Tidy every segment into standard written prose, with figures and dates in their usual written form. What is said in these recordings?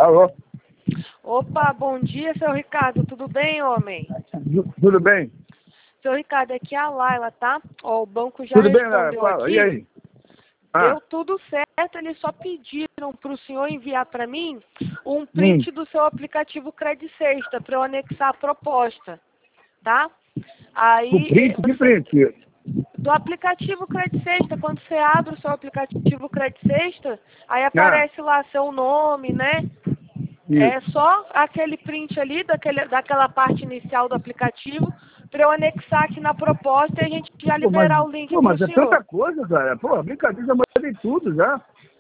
Alô? Opa, bom dia, seu Ricardo. Tudo bem, homem? Tudo bem? Seu Ricardo, aqui é a Laila, tá? Ó, o banco já Tudo bem, respondeu Laila? Fala. aqui. E aí? Deu tudo certo, eles só pediram para o senhor enviar para mim um print do seu aplicativo Credit Sexta para eu anexar a proposta, tá? Aí, O print? Que print? do aplicativo Credit Sexta, quando você abre o seu aplicativo Credit Sexta, aí aparece lá seu nome, né? É só aquele print ali, daquela parte inicial do aplicativo, para eu anexar aqui na proposta e a gente já liberar o link para o mas é senhor. tanta coisa, cara. Pô, brincadeira, já mandei tudo já.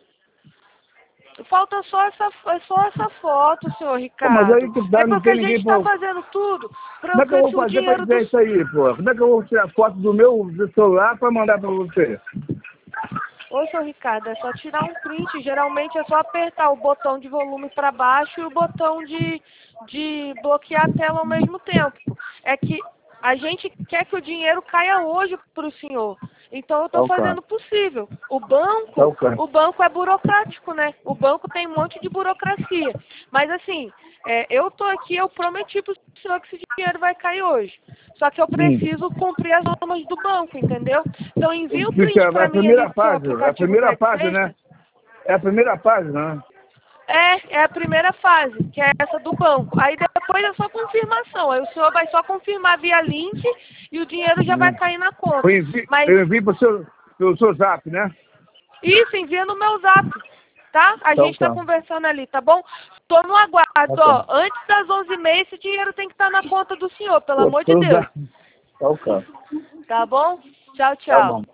Falta só essa foto, senhor Ricardo. Mas aí que dá, É não porque tem a ninguém gente está pra... fazendo tudo para Como é que eu vou o fazer pra dinheiro dizer isso aí, pô? Como é que eu vou tirar foto do meu celular pra mandar pra você? Ô, senhor Ricardo, é só tirar um print. Geralmente é só apertar o botão de volume para baixo e o botão de bloquear a tela ao mesmo tempo. É que a gente quer que o dinheiro caia hoje para o senhor. Então eu estou fazendo o possível. O banco é burocrático, né? O banco tem um monte de burocracia. Mas assim, eu estou aqui, eu prometi para o senhor que esse dinheiro vai cair hoje. Só que eu preciso cumprir as normas do banco, entendeu? Então envia o print para mim ali do seu aplicativo. É a primeira fase, Credit né? É a primeira fase, né? É a primeira fase, que é essa do banco. Aí depois é só confirmação. Aí o senhor vai só confirmar via link e o dinheiro já vai cair na conta. Eu envio pro seu zap, né? Isso, envia no meu zap, tá? A gente tá conversando ali, tá bom? Tô no aguardo, ó. Antes das 11h30 esse dinheiro tem que estar na conta do senhor, pelo amor de Deus. Tá ok. Tá bom? Tchau, Tá tchau. bom.